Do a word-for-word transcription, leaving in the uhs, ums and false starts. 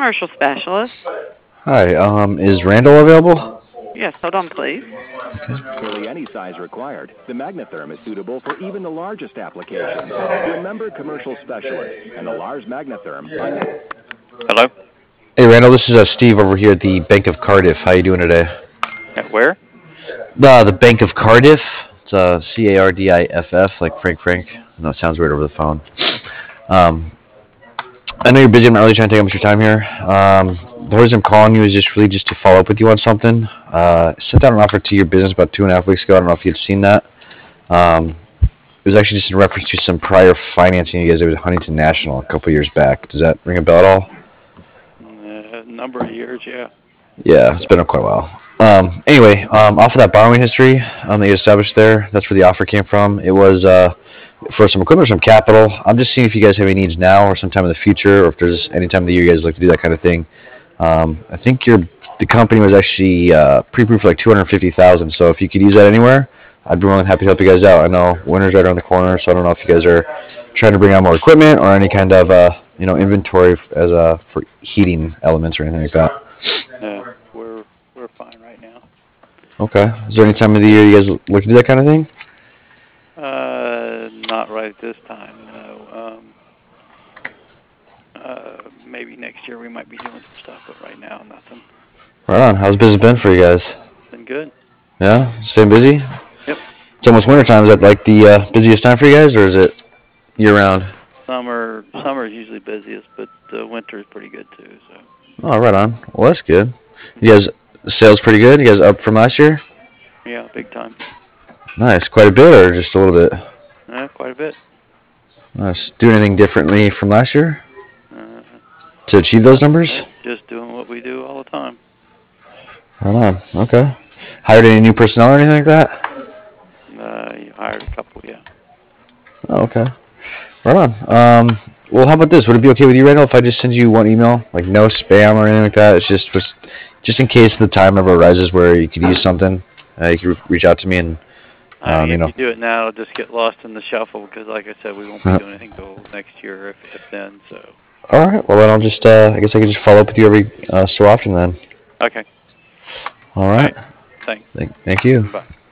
commercial specialist. Hi, um, is Randall available? Yes, hold on, please. Nearly any size required, the Magnatherm is suitable for even the largest applications. Remember commercial specialist and the Lars Magnatherm. Hello? Hey, Randall, this is uh, Steve over here at the Bank of Cardiff. How you doing today? At where? Uh, the Bank of Cardiff. It's uh, C A R D I F F, like Frank Frank. No, it sounds weird over the phone. Um, I know you're busy. I'm not really trying to take up much of your time here. Um, the reason I'm calling you is just really just to follow up with you on something. Uh, I sent out an offer to your business about two and a half weeks ago. I don't know if you'd seen that. Um, it was actually just in reference to some prior financing you guys did with Huntington National a couple years back. Does that ring a bell at all? A uh, number of years, yeah. Yeah, it's been quite a while. Um, anyway, um, off of that borrowing history um, that you established there, that's where the offer came from. It was uh, for some equipment or some capital. I'm just seeing if you guys have any needs now or sometime in the future, or if there's any time of the year you guys like to do that kind of thing. Um, I think your the company was actually uh, pre-approved for like two hundred fifty thousand dollars, so if you could use that anywhere, I'd be more than happy to help you guys out. I know winter's right around the corner, so I don't know if you guys are trying to bring on more equipment or any kind of uh, you know inventory as a for heating elements or anything like that. No, we're we're fine right now. Okay. Is there any time of the year you guys look to do that kind of thing? Uh, not right at this time, no. Um, uh, maybe next year we might be doing some stuff, but right now, nothing. Right on. How's business been for you guys? Been good. Yeah? Staying busy? Yep. It's almost winter time. Is that like the uh, busiest time for you guys, or is it year-round? Summer, summer is usually busiest, but uh, winter is pretty good too, so. Oh, right on. Well, that's good. You guys, sales pretty good? You guys up from last year? Yeah, big time. Nice. Quite a bit, or just a little bit? Yeah, quite a bit. Nice. Do anything differently from last year Uh, to achieve those numbers? just doing what we do all the time. Right on. Okay. Hired any new personnel or anything like that? Uh, you hired a couple, yeah. Oh, okay. Right on. Um, well, how about this? Would it be okay with you, Randall, if I just send you one email, like no spam or anything like that? It's just was, just in case the time ever arises where you could use something, uh, you could re- reach out to me and I um, mean, you if know. you do it now, it'll just get lost in the shuffle because, like I said, we won't be Uh-huh. doing anything till next year, if, if then. So. All right. Well, then I'll just uh, I guess I can just follow up with you every uh, so often then. Okay. All right. All right. Thanks. Thank, thank you. Bye.